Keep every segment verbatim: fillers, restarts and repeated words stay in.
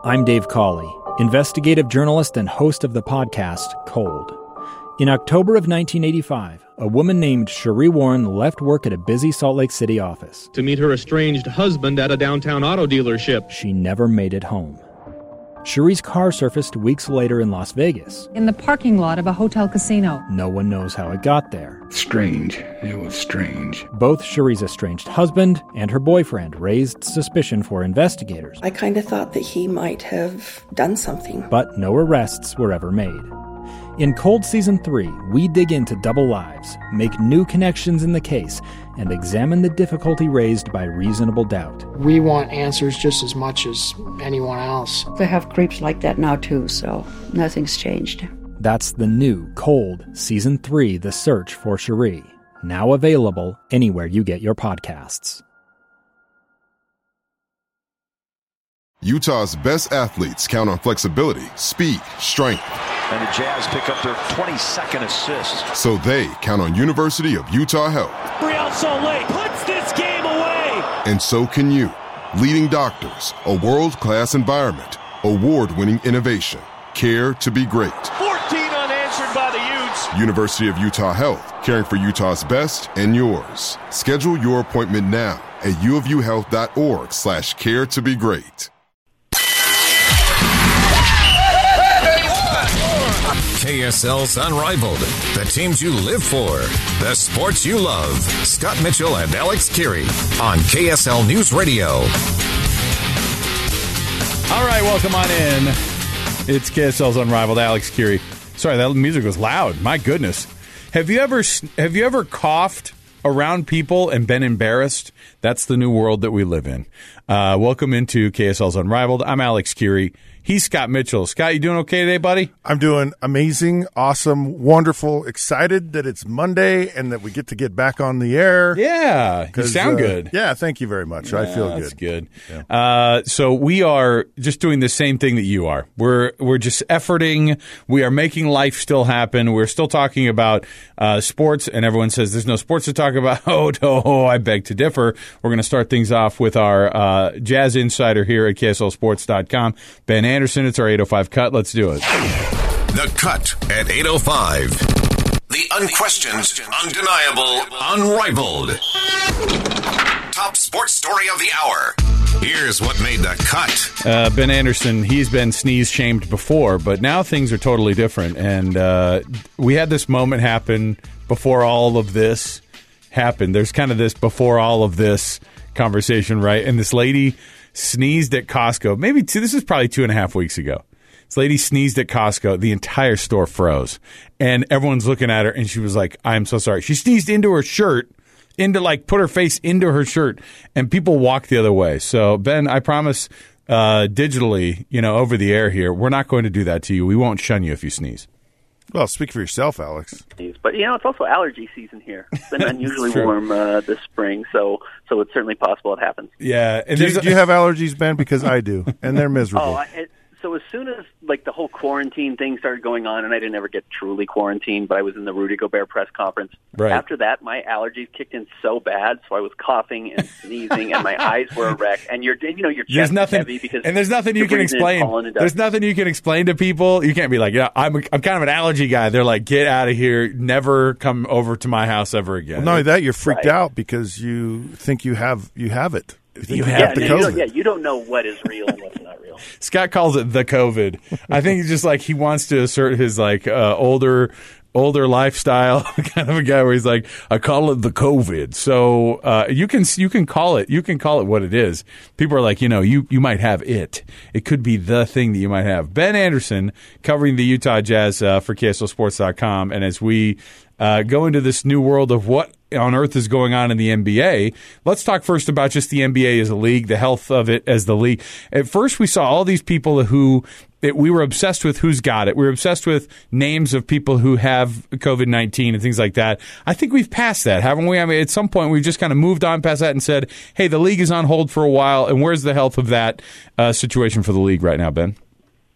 I'm Dave Cawley, investigative journalist and host of the podcast Cold. In October of nineteen eighty-five, a woman named Sheree Warren left work at a busy Salt Lake City office to meet her estranged husband at a downtown auto dealership. She never made it home. Sheree's car surfaced weeks later in Las Vegas. In the parking lot of a hotel casino. No one knows how it got there. Strange. It was strange. Both Sheree's estranged husband and her boyfriend raised suspicion for investigators. I kind of thought that he might have done something. But no arrests were ever made. In Cold Season three, we dig into double lives, make new connections in the case, and examine the difficulty raised by reasonable doubt. We want answers just as much as anyone else. They have creeps like that now too, so nothing's changed. That's the new Cold Season three, The Search for Sheree. Now available anywhere you get your podcasts. Utah's best athletes count on flexibility, speed, strength. And the Jazz pick up their twenty-second assist. So they count on University of Utah Health. Real Salt Lake puts this game away. And so can you. Leading doctors, a world-class environment, award-winning innovation, care to be great. fourteen unanswered by the Utes. University of Utah Health, caring for Utah's best and yours. Schedule your appointment now at uofuhealth.org slash care to be great. K S L's Unrivaled, the teams you live for, the sports you love. Scott Mitchell and Alex Kirry on K S L News Radio. All right, welcome on in. It's K S L's Unrivaled. Alex Kirry. Sorry, that music was loud. My goodness. Have you ever have you ever coughed around people and been embarrassed? That's the new world that we live in. Uh, welcome into K S L's Unrivaled. I'm Alex Kirry. He's Scott Mitchell. Scott, you doing okay today, buddy? I'm doing amazing, awesome, wonderful, excited that it's Monday and that we get to get back on the air. Yeah, you sound uh, good. Yeah, thank you very much. Yeah, I feel good. That's good. Yeah. Uh, so we are just doing the same thing that you are. We're we're just efforting. We are making life still happen. We're still talking about uh, sports, and everyone says there's no sports to talk about. Oh, no, I beg to differ. We're going to start things off with our uh, Jazz Insider here at K S L sports dot com, Ben Anderson. It's our eight oh five Cut. Let's do it. The Cut at eight oh five. The unquestioned, undeniable, unrivaled. Top sports story of the hour. Here's what made the cut. Uh, Ben Anderson, he's been sneeze-shamed before, but now things are totally different. And uh, we had this moment happen before all of this happened. There's kind of this before all of this conversation, right? And this lady sneezed at Costco. Maybe two, this is probably two and a half weeks ago. This lady sneezed at Costco. The entire store froze. And everyone's looking at her, and she was like, I'm so sorry. She sneezed into her shirt, into like put her face into her shirt, and people walked the other way. So, Ben, I promise uh, digitally, you know, over the air here, we're not going to do that to you. We won't shun you if you sneeze. Well, speak for yourself, Alex. But, you know, it's also allergy season here. It's been unusually warm uh, this spring, so so it's certainly possible it happens. Yeah. And do, you, do you have allergies, Ben? Because I do, and they're miserable. Oh, I, it, so as soon as, like, the whole quarantine thing started going on, and I didn't ever get truly quarantined, but I was in the Rudy Gobert press conference. Right. After that, my allergies kicked in so bad, so I was coughing and sneezing, and my eyes were a wreck. And you're, you know, your chest there's nothing, is heavy because and there's nothing you can explain. There's nothing you can explain to people. You can't be like, yeah, I'm, I'm kind of an allergy guy. They're like, get out of here. Never come over to my house ever again. Well, not only that, you're freaked Right. out because you think you have you have it. You, think You you have have yeah, the no, you COVID. don't, yeah, you don't know what is real and what's not real. Scott calls it the COVID. I think he's just like he wants to assert his like uh, older older lifestyle kind of a guy where he's like, I call it the COVID. So uh, you can you can call it you can call it what it is. People are like, you know, you you might have it. It could be the thing that you might have. Ben Anderson covering the Utah Jazz uh, for K S L sports dot com, and as we uh, go into this new world of what on earth is going on in the N B A. Let's talk first about just the N B A as a league, the health of it as the league. At first, we saw all these people who it, we were obsessed with who's got it. We were obsessed with names of people who have COVID nineteen and things like that. I think we've passed that, haven't we? I mean, at some point, we've just kind of moved on past that and said, hey, the league is on hold for a while, and where's the health of that uh, situation for the league right now, Ben?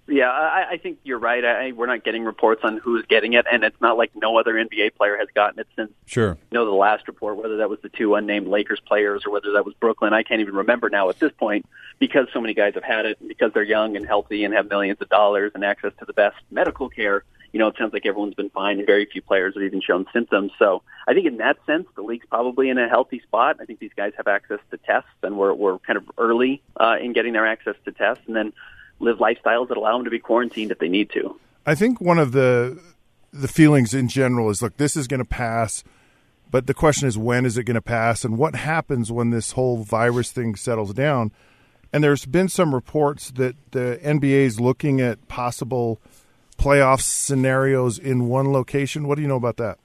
Yeah, I, I think you're right. I, we're not getting reports on who's getting it, and it's not like no other N B A player has gotten it since sure. you know, the last report, whether that was the two unnamed Lakers players or whether that was Brooklyn. I can't even remember now at this point because so many guys have had it, because they're young and healthy and have millions of dollars and access to the best medical care. You know, it sounds like everyone's been fine, and very few players have even shown symptoms. So I think in that sense, the league's probably in a healthy spot. I think these guys have access to tests, and we're, we're kind of early uh, in getting their access to tests, and then live lifestyles that allow them to be quarantined if they need to. I think one of the the feelings in general is, look, this is going to pass, but the question is, when is it going to pass, and what happens when this whole virus thing settles down? And there's been some reports that the N B A is looking at possible playoff scenarios in one location. What do you know about that?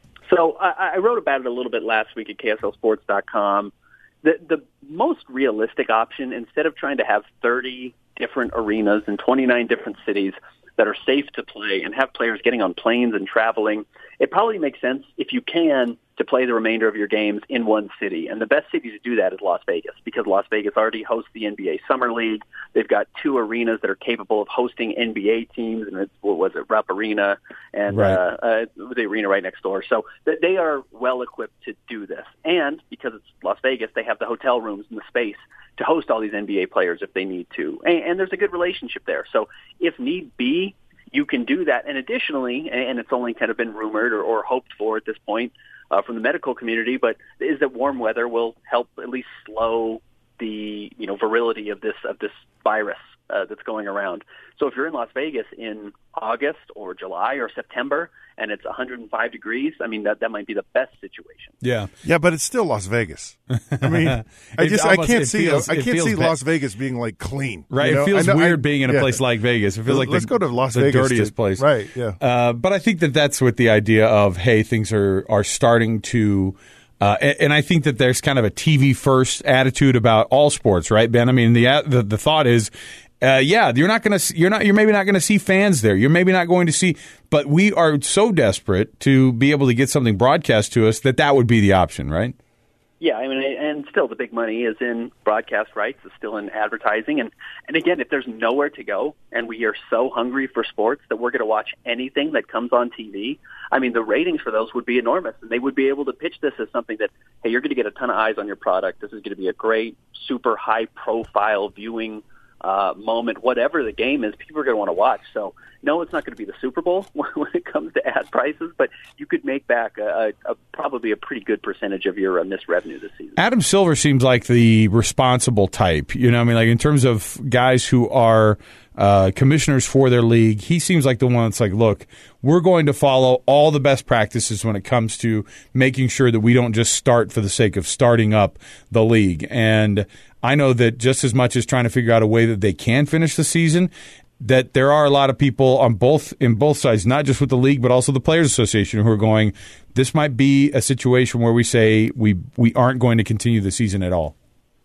So I, I wrote about it a little bit last week at K S L sports dot com. The, the most realistic option, instead of trying to have thirty different arenas in twenty-nine different cities that are safe to play and have players getting on planes and traveling, it probably makes sense, if you can, to play the remainder of your games in one city. And the best city to do that is Las Vegas, because Las Vegas already hosts the N B A Summer League. They've got two arenas that are capable of hosting N B A teams, and it's, what was it, Rupp Arena and right. uh, uh, the arena right next door. So th- they are well-equipped to do this. And because it's Las Vegas, they have the hotel rooms and the space to host all these N B A players if they need to. And, and there's a good relationship there. So if need be, you can do that. And additionally, and it's only kind of been rumored or, or hoped for at this point uh, from the medical community, but is that warm weather will help at least slow the, you know, virility of this of this virus uh, that's going around. So if you're in Las Vegas in August or July or September and it's one hundred five degrees, I mean, that, that might be the best situation. Yeah. Yeah, but it's still Las Vegas. I mean, I just almost, I can't see feels, I can't see bad. Las Vegas being like clean. Right. You know? It feels know, weird I, being in a yeah. place like Vegas. It feels like let's the, go to Las the Vegas dirtiest to, place. Right, yeah. Uh, but I think that that's with the idea of, hey, things are, are starting to Uh, and, and I think that there's kind of a T V first attitude about all sports, right, Ben? I mean, the the, the thought is, uh, yeah, you're not going to, you're not, you're maybe not going to see fans there. You're maybe not going to see, but we are so desperate to be able to get something broadcast to us that that would be the option, right? Yeah, I mean, and still the big money is in broadcast rights, is still in advertising. And, and again, if there's nowhere to go and we are so hungry for sports that we're going to watch anything that comes on T V, I mean, the ratings for those would be enormous. And they would be able to pitch this as something that, hey, you're going to get a ton of eyes on your product. This is going to be a great, super high-profile viewing uh, moment. Whatever the game is, people are going to want to watch. So, no, it's not going to be the Super Bowl when it comes to ad prices, but you could make back a, a, a probably a pretty good percentage of your uh, missed revenue this season. Adam Silver seems like the responsible type. You know, I mean, like in terms of guys who are uh, commissioners for their league, he seems like the one that's like, look, we're going to follow all the best practices when it comes to making sure that we don't just start for the sake of starting up the league. And I know that just as much as trying to figure out a way that they can finish the season, that there are a lot of people on both in both sides, not just with the league, but also the Players Association, who are going, this might be a situation where we say we we aren't going to continue the season at all.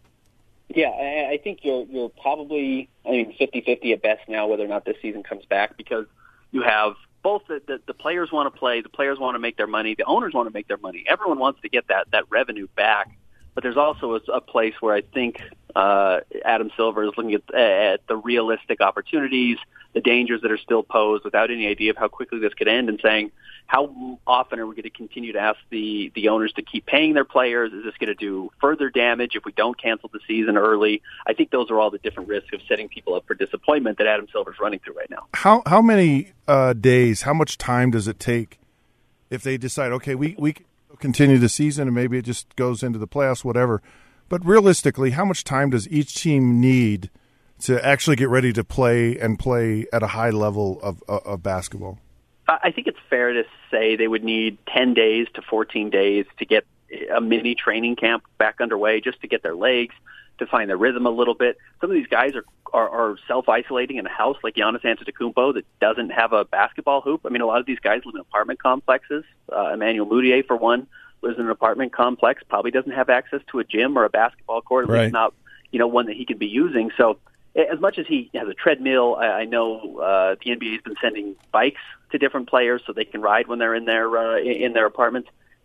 Yeah, I think you're you're probably, I mean, fifty-fifty at best now whether or not this season comes back, because you have both the, the, the players want to play, the players want to make their money, the owners want to make their money. Everyone wants to get that, that revenue back. But there's also a, a place where I think uh, Adam Silver is looking at, at the realistic opportunities, the dangers that are still posed without any idea of how quickly this could end, and saying, how often are we going to continue to ask the, the owners to keep paying their players? Is this going to do further damage if we don't cancel the season early? I think those are all the different risks of setting people up for disappointment that Adam Silver's running through right now. How how many uh, days, how much time does it take if they decide, okay, we, we continue the season and maybe it just goes into the playoffs, whatever. But realistically, how much time does each team need to actually get ready to play and play at a high level of, of, of basketball? I think it's fair to say they would need ten days to fourteen days to get a mini training camp back underway, just to get their legs, to find their rhythm a little bit. Some of these guys are, are, are self-isolating in a house like Giannis Antetokounmpo that doesn't have a basketball hoop. I mean, a lot of these guys live in apartment complexes. Uh, Emmanuel Mudiay, for one, lives in an apartment complex, probably doesn't have access to a gym or a basketball court, at right. least not, you know, one that he could be using. So as much as he has a treadmill, I, I know uh, the N B A has been sending bikes to different players so they can ride when they're in their uh, in their apartments.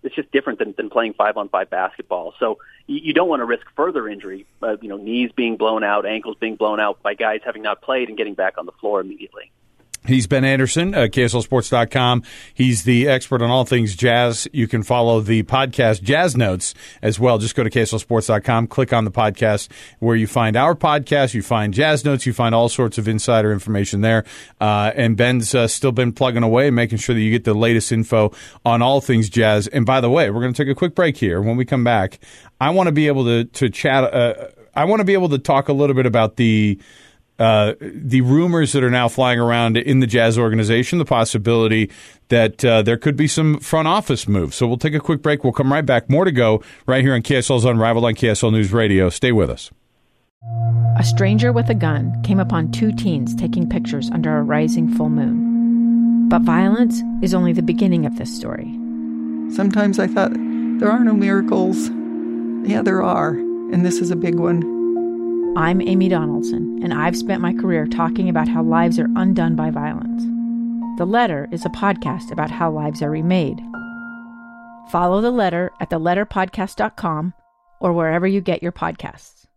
it's just different than, than playing five-on-five basketball. So you, you don't want to risk further injury, uh, you know, knees being blown out, ankles being blown out by guys having not played and getting back on the floor immediately. He's Ben Anderson, uh, K S L Sports dot com. He's the expert on all things Jazz. You can follow the podcast Jazz Notes as well. Just go to K S L Sports dot com, click on the podcast where you find our podcast, you find Jazz Notes, you find all sorts of insider information there. Uh, and Ben's uh, still been plugging away, making sure that you get the latest info on all things Jazz. And by the way, we're going to take a quick break here. When we come back, I want to be able to, to chat. Uh, I want to be able to talk a little bit about the Uh, the rumors that are now flying around in the Jazz organization, the possibility that uh, there could be some front office moves. So we'll take a quick break. We'll come right back. More to go right here on K S L's Unrivaled on K S L News Radio. Stay with us. A stranger with a gun came upon two teens taking pictures under a rising full moon. But violence is only the beginning of this story. Sometimes I thought, there are no miracles. Yeah, there are. And this is a big one. I'm Amy Donaldson, and I've spent my career talking about how lives are undone by violence. The Letter is a podcast about how lives are remade. Follow The Letter at the letter podcast dot com or wherever you get your podcasts.